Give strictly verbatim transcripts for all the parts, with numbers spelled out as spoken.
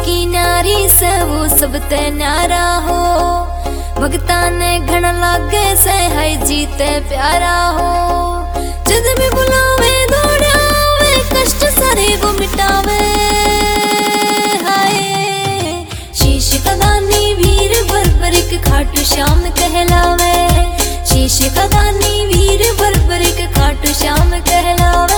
की नारी से वो सब ते न्यारा हो। भगता ने घण लागे से है जीते प्यारा हो। जद भी बुलावे दौड़ावे कष्ट सारे वो मिटावे। हाय शीश का दानी वीर बर्बरिक खाटू श्याम कहलावे। शीश का दानी वीर बर्बरिक खाटू श्याम कहलावे।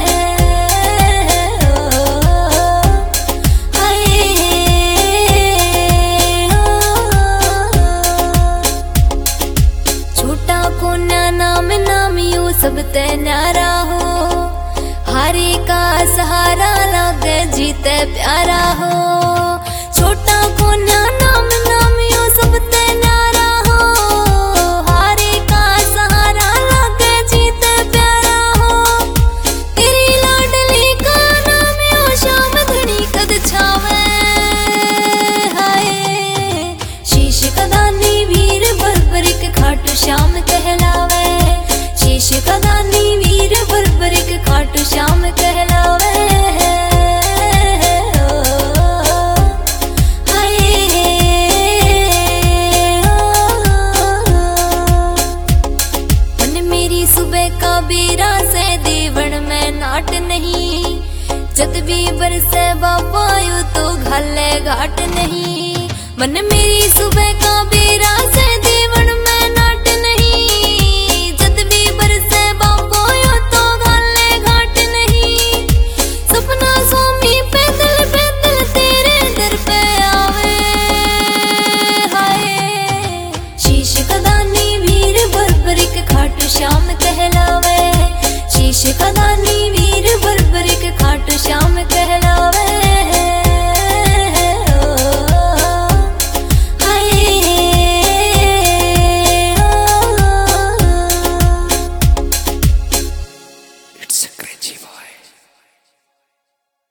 सब ते न्यारा हो। हारे का सहारा लागे जीते प्यारा हो। छोटा को नाम नामियो सब ते न्यारा हो। हारे का सहारा लागे जीते प्यारा हो। तेरी लाडली का नामियो श्याम धनी कद छावे। हाय शीश का दानी वीर बर्बरिक खाटू श्याम कहलावे। शीश का दानी वीर बर्बरिक खाटू श्याम कहलावे। हाय मन मेरी सुबह का बेरा से देवण में नाट नहीं। जद भी बरसे बाबायो तो घाले घाट नहीं। मन मेरी सुबह का बेरा से देवण में नाट नहीं। जद भी बरसे बाबायो तो घाले घाट नहीं। सपना स्वामी पैदल पैदल तेरे दर पे आवे। हाय शीश का दानी वीर बर्बरिक खाटू श्याम कहलावे। शीश का